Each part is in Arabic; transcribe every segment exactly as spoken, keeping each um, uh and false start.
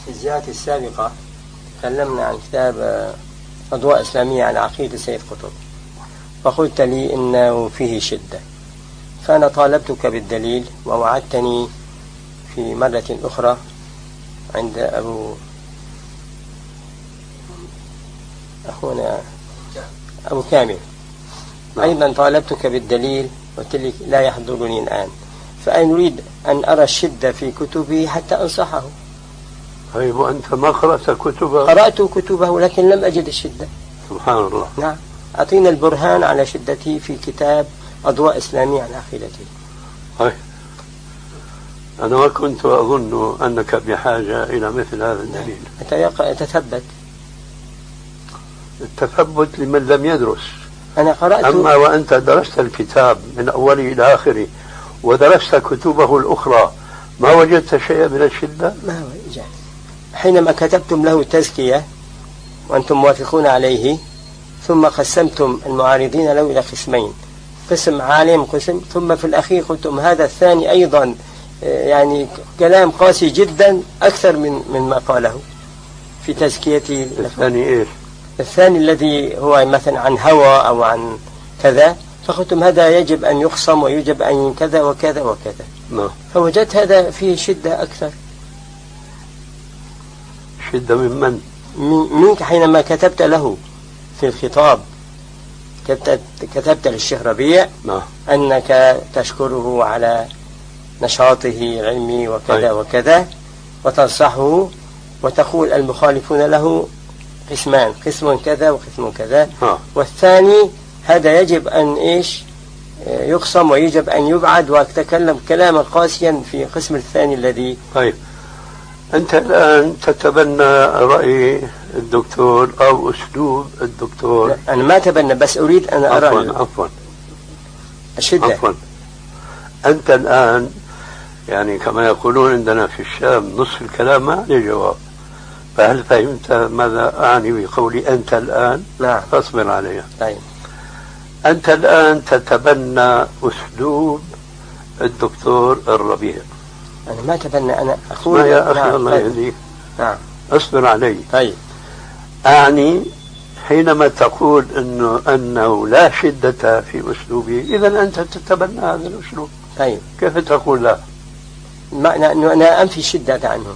في الزيارة السابقة تكلمنا عن كتاب أضواء إسلامية على عقيدة سيد قطب، فقلت لي إنه فيه شدة، فأنا طالبتك بالدليل ووعدتني في مرة أخرى عند أبو أخونا أبو كامل أيضا طالبتك بالدليل، قلت لي لا يحضرني الآن، فأنا أريد أن أرى الشدة في كتبه حتى أنصحه. طيب وأنت ما قرأت كتبه؟ قرأت كتبه لكن لم أجد الشدة. سبحان الله. نعم، أعطينا البرهان على شدته في كتاب أضواء إسلامية على عقيدته. طيب أنا ما كنت أظن أنك بحاجة إلى مثل هذا الدليل. أتثبت. التثبت لمن لم يدرس. أنا قرأت. أما وأنت درست الكتاب من أوله إلى آخره ودرست كتبه الأخرى ما وجدت شيئا من الشدة؟ ما وجدت. حينما كتبتم له تزكية وأنتم موافقون عليه، ثم قسمتم المعارضين له إلى قسمين، قسم عالم قسم، ثم في الأخير قلتم هذا الثاني أيضا يعني كلام قاسي جدا أكثر من من ما قاله في تزكيته. الثاني إيش؟ الثاني الذي هو مثلا عن هوى أو عن كذا، فقلتم هذا يجب أن يقسم ويجب أن كذا وكذا وكذا. نعم. فوجدت هذا فيه شدة أكثر. شدة من من؟ منك حينما كتبت له في الخطاب، كتبت, كتبت للشيخ ربيع نعم. أنك تشكره على نشاطه العلمي وكذا أي. وكذا، وتنصحه وتقول المخالفون له قسمان، قسم كذا وقسم كذا. ها. والثاني هذا يجب أن إيش يقسم ويجب أن يبعد، وتكلم كلاما قاسيا في قسم الثاني الذي. طيب أنت الآن تتبنى رأي الدكتور أو أسلوب الدكتور؟ لا أنا ما تبنى، بس أريد أن أرى. عفوا عفوا الشدة. عفوا أنت الآن يعني كما يقولون عندنا في الشام نصف الكلام ما عليه جواب، فهل فهمت ماذا أعني بقولي أنت الآن؟ نعم. فاصبر عليها. طيب. أنت الآن تتبنى أسلوب الدكتور الربيع. أنا ما تبنى، أنا أقول. ما يا أخي نعم. الله يهديك. نعم. أصبر علي. طيب. أعني حينما تقول إنه أنه لا شدة في أسلوبه، إذا أنت تتبنى هذا الأسلوب. طيب. كيف تقول لا؟ معنى أنه أنا أنفي الشدة عنهم.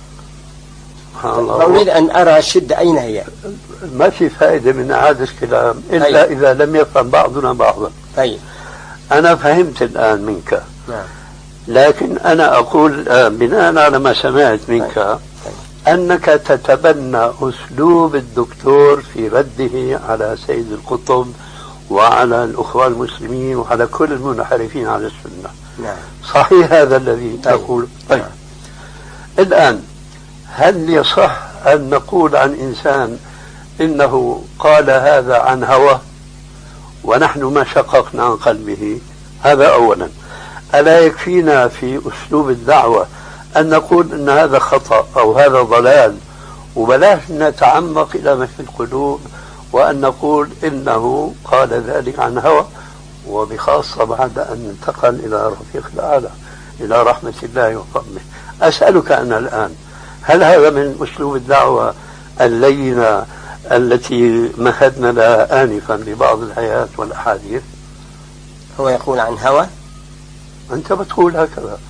سبحان الله. أريد أن أرى الشدة أين هي. ما في فائدة من إعادة كلام إلا طيب. إذا لم يفهم بعضنا بعضا. طيب. أنا فهمت الآن منك. نعم. لكن أنا أقول بناء على ما سمعت منك طيب. طيب. أنك تتبنى أسلوب الدكتور في رده على سيد القطب وعلى الأخوة المسلمين وعلى كل المنحرفين على السنة. نعم. صحيح هذا الذي طيب. تقول؟ طيب. نعم. الآن هل يصح أن نقول عن إنسان إنه قال هذا عن هوى ونحن ما شققنا عن قلبه؟ هذا أولا. ألا يكفينا في أسلوب الدعوة أن نقول إن هذا خطأ أو هذا ضلال، وبلاش نتعمق إلى ما في القلوب وأن نقول إنه قال ذلك عن هوى، وبخاصة بعد أن انتقل إلى رفيق الأعلى إلى رحمة الله وفضله. أسألك أنا الآن، هل هذا من أسلوب الدعوة اللينة التي مهدنا لها آنفا ببعض الآيات والأحاديث؟ هو يقول عن هوى؟ أنت بتقول هكذا.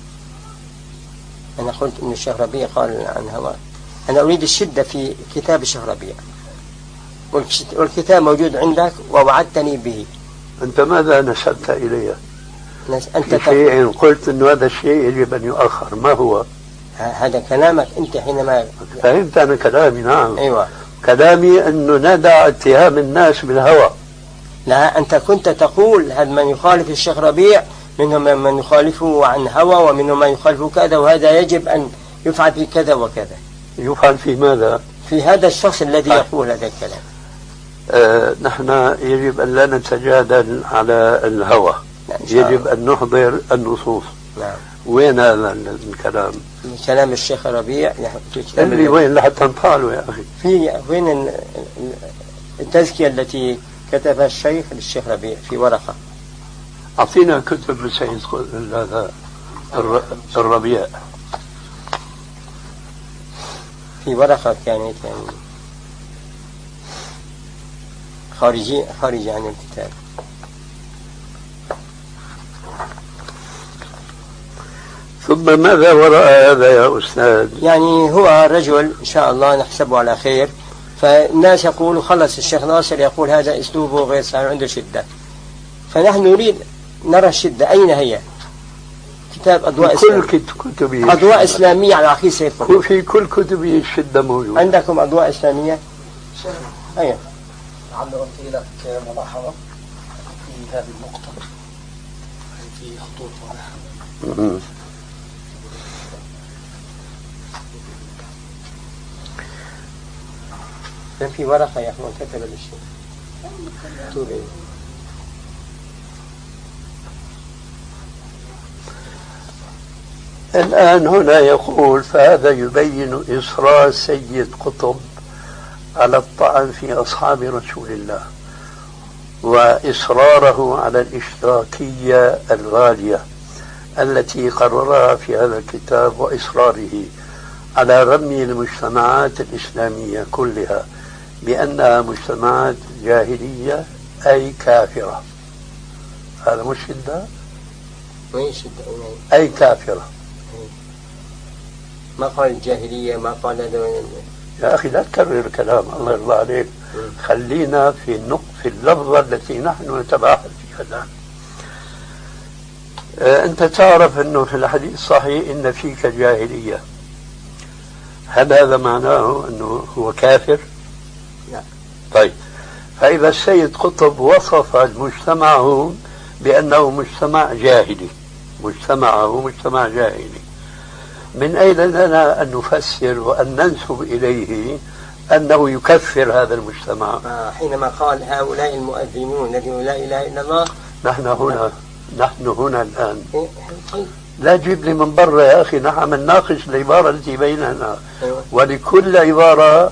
أنا قلت إن الشيخ ربيع قال عن هوى. أنا أريد الشدة في كتاب الشيخ ربيع، والكتاب موجود عندك ووعدتني به. أنت ماذا نسبت إليه؟ أنت في شيء قلت إنه هذا الشيء يجب أن يؤخر، ما هو؟ هذا كلامك أنت حينما فهمت أنا كلامي. نعم. أيوة. كلامي أنه ندع اتهام الناس بالهوى. لا، أنت كنت تقول هذا من يخالف الشيخ ربيع منهم من يخالفه عن هوى ومنهم من يخالفه كذا، وهذا يجب أن يفعل في كذا وكذا. يفعل في ماذا؟ في هذا الشخص الذي يقول هذا الكلام. آه نحن يجب أن لا نتجادل على الهوى. يجب أن نحضر النصوص. نعم. وين هذا الكلام؟ في كلام الشيخ ربيع. اللي وين لحتى نطاله يا أخي؟ في وين التزكية التي كتبها الشيخ للشيخ ربيع في ورقة؟ أعطينا كتب السيد هذا الربيع. في ورقة كانت يعني خارجي خارجي عن الكتاب. ثم ماذا وراء هذا يا أستاذ؟ يعني هو رجل إن شاء الله نحسبه على خير، فالناس يقولوا خلص الشيخ ناصر يقول هذا أسلوبه غير صحيح عنده شدة، فنحن نريد نرى الشدة أين هي. كتاب أضواء إسلامية، كتبه أضواء إسلامية على عقيدة سيد قطب، في كل كتبه الشدة موجودة. عندكم أضواء إسلامية؟ أيوة. لعل ألقي لك ملاحظة في هذه النقطة في خطوط واضحة. في ورقة يا أخوان كتب الشيء. الآن هنا يقول فهذا يبين إصرار سيد قطب على الطعن في أصحاب رسول الله وإصراره على الاشتراكية الغالية التي قررها في هذا الكتاب، وإصراره على رمي المجتمعات الإسلامية كلها بأنها مجتمعات جاهلية أي كافرة. هذا مش شدة؟ وين شدة؟ أي كافرة. ما قال الجاهلية، ما قال هذا. يا أخي لا تكرر الكلام الله يرضى عليك، خلينا في النق في اللفظة التي نحن نتباحث فيها الآن. آه أنت تعرف أنه في الحديث الصحيح إن فيك جاهلية، هل هذا معناه أنه هو كافر؟ لا. طيب، فإذا السيد قطب وصف مجتمعه بأنه مجتمع جاهلي، مجتمعه مجتمع جاهلي، من أين لنا أن نفسر وأن ننسب إليه أنه يكفر هذا المجتمع؟ حينما قال هؤلاء المؤذنون الذين لا إله إلا الله. نحن هنا نحن هنا الآن لا تجيب لي من برا يا أخي، نحن نناقش العبارة التي بيننا، ولكل عبارة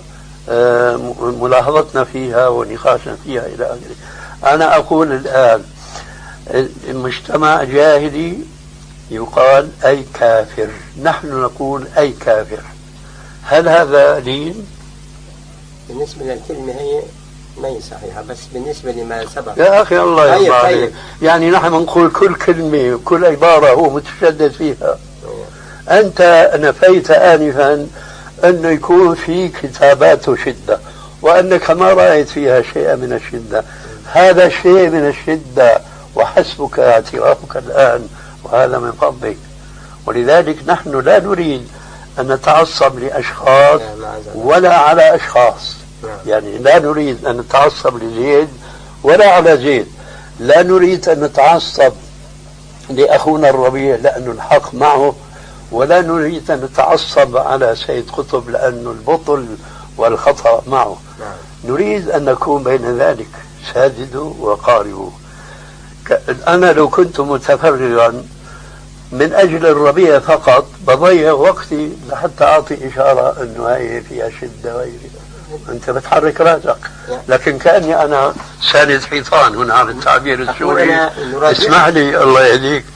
ملاحظتنا فيها ونقاشنا فيها إلى آخره. أنا أقول الآن المجتمع جاهلي يقال أي كافر، نحن نقول أي كافر، هل هذا لين؟ بالنسبة للكلمة هي ما هي صحيحة، بس بالنسبة لما سبق يا أخي الله يرضى عليك، يعني نحن نقول كل كلمة كل عبارة هو متشدد فيها. أنت نفيت آنفا أنه يكون في كتاباته شدة، وأنك ما رأيت فيها شيء من الشدة. هذا شيء من الشدة وحسبك اعترافك الآن، وهذا من فضلك. ولذلك نحن لا نريد أن نتعصب لأشخاص ولا على أشخاص، يعني لا نريد أن نتعصب لزيد ولا على زيد، لا نريد أن نتعصب لأخونا الربيع لأنه الحق معه، ولا نريد أن نتعصب على سيد قطب لأنه البطل والخطأ معه. نريد أن نكون بين ذلك، ساددوا وقاربوا. أنا لو كنت متفرغا من أجل الربيع فقط بضيع وقتي لحتى أعطي إشارة أنه هاي فيها شدة وهي أنت بتحرك راسك، لكن كأني أنا ساند حيطان هنا على التعبير السوري. اسمح لي الله يهديك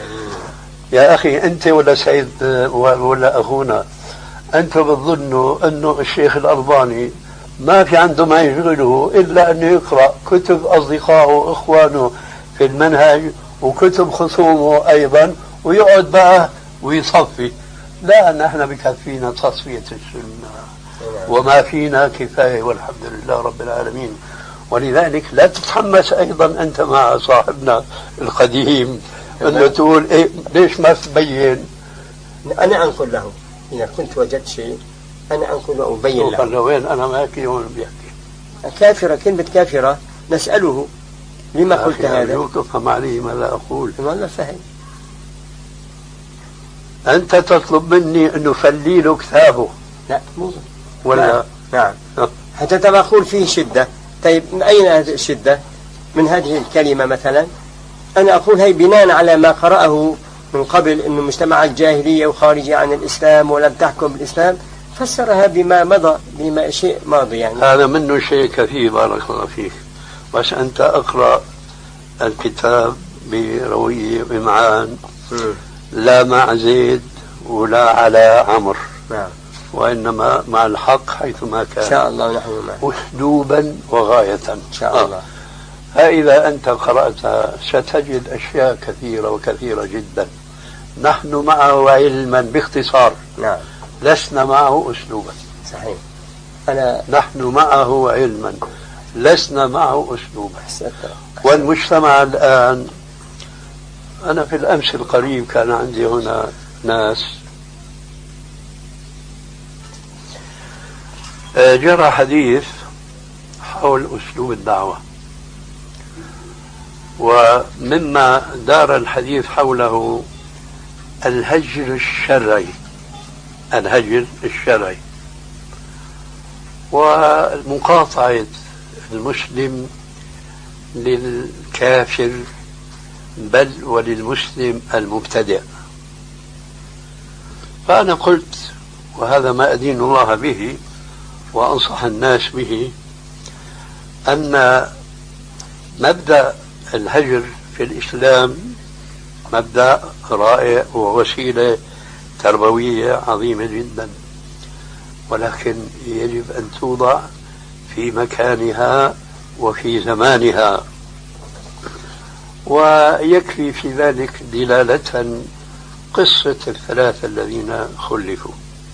يا أخي، أنت ولا سيد ولا أخونا، أنتم بتظنوا أنه الشيخ الألباني ما في عنده ما يشغله إلا أنه يقرأ كتب أصدقائه وإخوانه في المنهج وكتب خصومه أيضا ويقعد بقى ويصفي؟ لا، نحن بكفينا تصفية السنة وما فينا كفاية والحمد لله رب العالمين. ولذلك لا تتحمس أيضا أنت مع صاحبنا القديم أنه تقول إيه ليش ما تبين. أنا أنقل له إذا كنت وجدت شيء، أنا أنقل وأبين له. وين أنا ماكي هون بيحكي كافرة، كلمة كافرة نسأله لما قلت هذا؟ تفهم علي ما لا أقول. والله فهم. أنت تطلب مني أنه فلي له كتابه. لا مو ولا نعم, نعم. حتى تبى أقول فيه شدة. طيب من أين هذه الشدة؟ من هذه الكلمة مثلا. أنا أقول هي بناء على ما قرأه من قبل أنه مجتمع الجاهلية وخارجي عن الإسلام ولم تحكم بالإسلام، فسرها بما مضى، بما شيء ماضي يعني. هذا منه شيء كثير بارك الله فيك، بس أنت أقرأ الكتاب بروية بمعان، لا مع زيد ولا على عمر. نعم. وإنما مع الحق حيثما كان إن شاء الله نحن معه أسلوبا وغاية إن شاء الله. فإذا أنت قرأتها ستجد أشياء كثيرة وكثيرة جدا. نحن معه علما باختصار. نعم. لسنا معه أسلوبا. صحيح. أنا نحن معه علما لسنا معه أسلوبا. أحسنت. والمجتمع الآن، أنا في الأمس القريب كان عندي هنا ناس جرى حديث حول أسلوب الدعوة، ومما دار الحديث حوله الهجر الشرعي، الهجر الشرعي ومقاطعة المسلم للكافر بل وللمسلم المبتدئ. فأنا قلت، وهذا ما أدين الله به وأنصح الناس به، أن مبدأ الهجر في الإسلام مبدأ رائع ووسيلة تربوية عظيمة جدا، ولكن يجب أن توضع في مكانها وفي زمانها. ويكفي في ذلك دلالة قصة الثلاثة الذين خلفوا.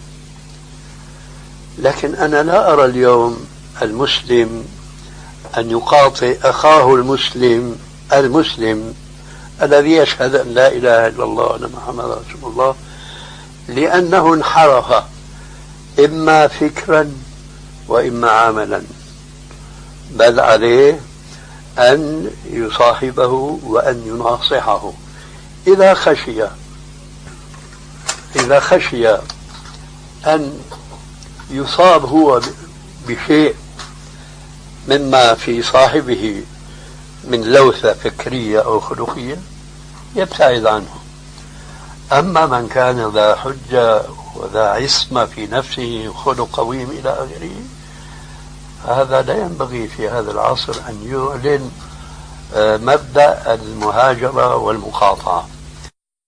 لكن أنا لا أرى اليوم المسلم أن يقاطع أخاه المسلم المسلم الذي يشهد أن لا إله إلا الله وأن محمد رسول الله لأنه انحرف إما فكرا وإما عملا، بل عليه أن يصاحبه وأن يناصحه. إذا خشي إذا خشي أن يصاب هو بشيء مما في صاحبه من لوثة فكرية أو خلقية يبتعد عنه. أما من كان ذا حجة وذا عصمة في نفسه خلق قويم إلى آخره، هذا لا ينبغي في هذا العصر أن يعلن مبدأ المهاجرة والمقاطعة.